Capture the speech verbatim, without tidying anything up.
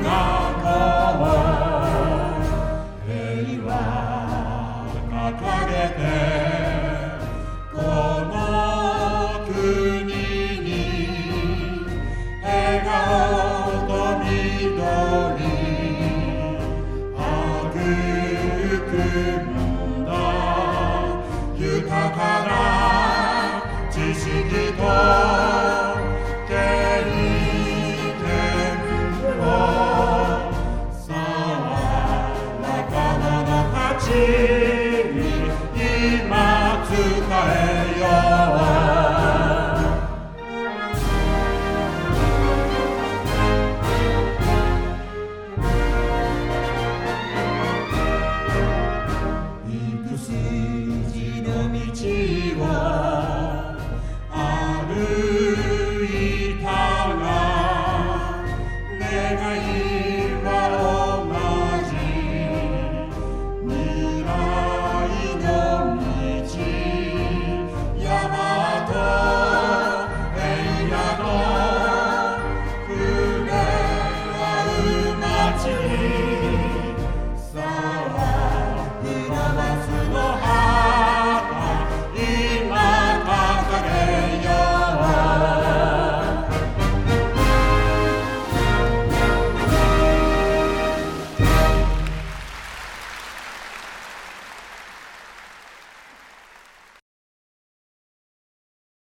平和掲げてこの国に笑顔と緑育んだ豊かな知識と経験をさあ若者たちに今伝えよう。行く筋の道を歩いたが願いは同じ未来の道山と平野の触れ合う街に